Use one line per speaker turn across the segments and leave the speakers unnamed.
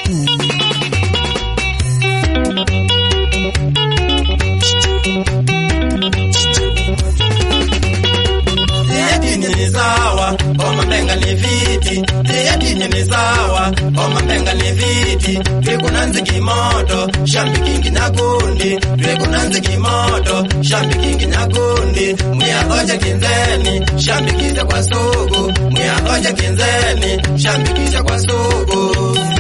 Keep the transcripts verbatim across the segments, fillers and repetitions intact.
Twekunanze kimoto, shambi kingi nyakundi. Twekunanze kimoto, shambi kingi nyakundi. Mwiagoja kinzeni, shambi kisha kwa sugu. Mwiagoja kinzeni, shambi kisha kwa sugu.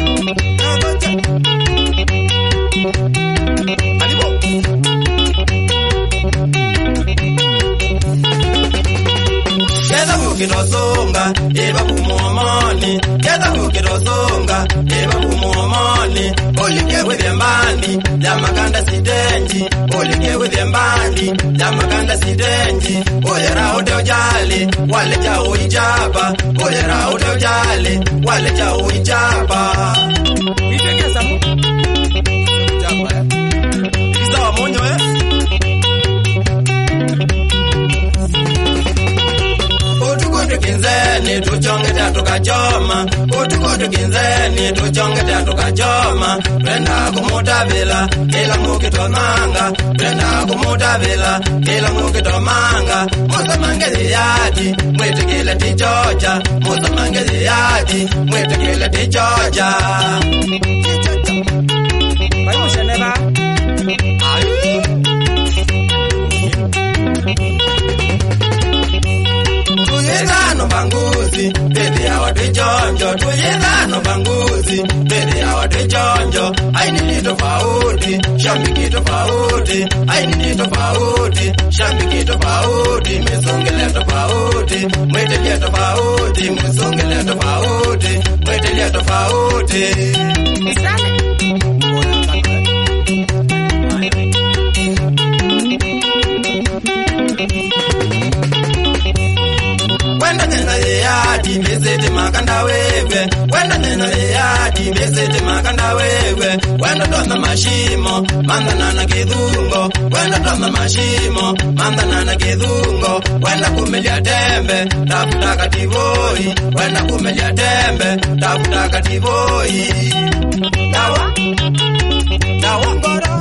Keza mukirosonga, eba kumuomoni. Keza mukirosonga, eba kumuomoni. Olikewe vyembandi, jamakanda sidenji. Olikewe vyembandi, jamakanda sidenji. Oyera ode ojali, wale cha uijaba. Oyera ode ojali, wale cha uijaba. Itegesa mu? Ujaba eh? Ikisawa monyo eh? Kinzeni tuchongeta tukachoma, utukutu kinzeni tuchongeta tukachoma. Twenda kumutavila kila mukitomanga, twenda kumutavila kila mukitomanga. Musa mangezi yati mwete kile tichocha, musa mangezi yati mwete kile tichocha. Bayi musheneba ayu Tuyezano banguzi, bebe ya watu chonjo. Tuyezano banguzi, bebe ya watu chonjo. Aini ni tofauti, shambiki tofauti. Aini ni tofauti, shambiki tofauti. Misongele tofauti, mwetelia tofauti. Misongele tofauti, mwetelia tofauti. Isame Wenda nena yadi mesete makanda wewe. Wenda nena yadi mesete makanda wewe. Wenda tona mashimo manda nana kidhungo. Wenda tona mashimo manda nana kidhungo. Wenda kumelia tembe tafuta kativoi. Wenda kumelia tembe tafuta kativoi. Dawa Dawa ngoro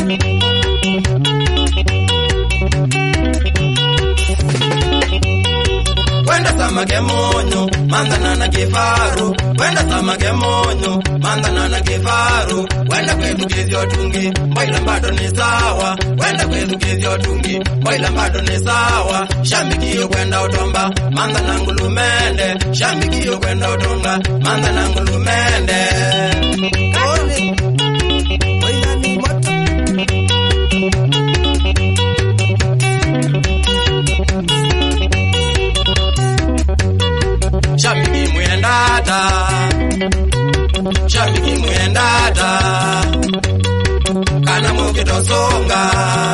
Wenda samage monyo, manda nana kifaru. Wenda samage monyo, manda nana kifaru. Wenda kwetu kizio tungi, mwaila mbado ni sawa. Wenda kwetu kizio tungi, mwaila mbado ni sawa. Shambikio kwenda utomba, manda nangulumende. Shambikio kwenda utonga, manda nangulumende. Kone, mwaila ni moto. Shambiki mwendata, shambiki mwendata. Kana mukito songa,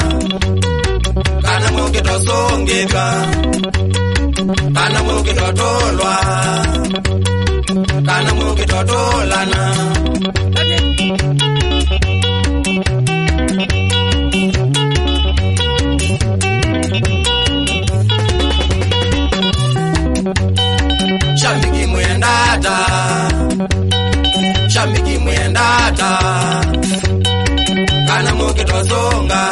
kana mukito songeka. Kana mukito tolwa, kana mukito tolana. Shambiki mwendata, shambiki mwendata. Kana mukito songa,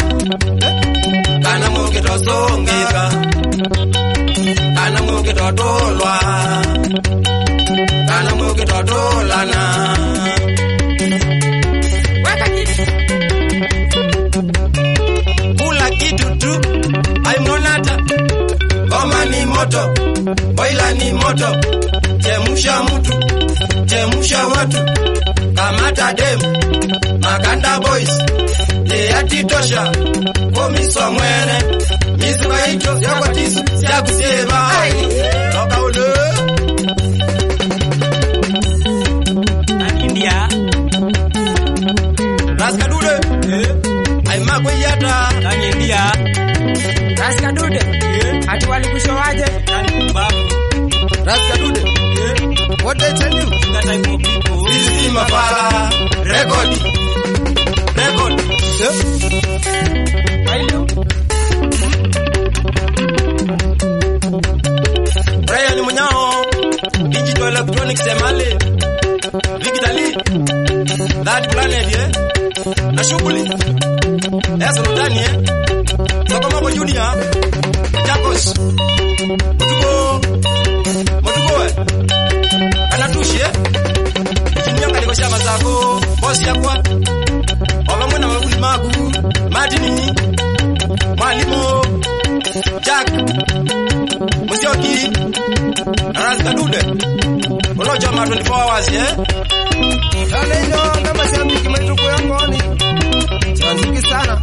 kana mukito songeka. Kana mukito tolwa, kana mukito tolana. Weka kitu, kula kitu tu, aimonata. Goma ni moto, boila ni moto. Chemusha mtu, chemusha watu. Kamata demu, Makanda boys. Leati tosha, komiswa mwene. Misu kaito, siya kwa tisu, siya kuseba. Toka ule India Raskadude Aima kweyata Nani India Raskadude Ati wali kushowaje Raskadude What they tell you? This is Mafala Record Record Ailo Brian Munyao Digital Electronics Emale Vigida utalii, that planet eh, na shughuli Yesu ndani eh, Sokomoko Junior, Chakos, Mutuko, Mutuko eh, Anatushe, Chinyanga liko shamba zako, bosi yakwa, Wabamwe na wakuli magu, Madini, Mwalimu, Jack, Musyoki, Arazika Dude, Ulojo ma twenty-four hours eh.
Dale nyo kama shabiki Mutuko yangoni. Chanziki sana.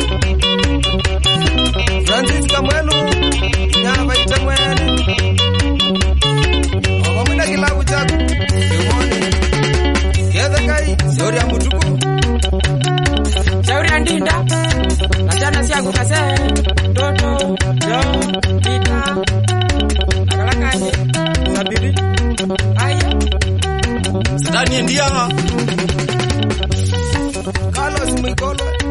Francis Kamwelu, nyama ite mwene. Wabamwe kilabu chako, Yomoni. Kieza kai, shauri ya Mutuko.
Shauri ya Ndinda. Nachana siagu kase. Toto, yo, kita. Nakalakaje. Sabiri. Aya.
Sidani ndia.
Carlos Mwikolo.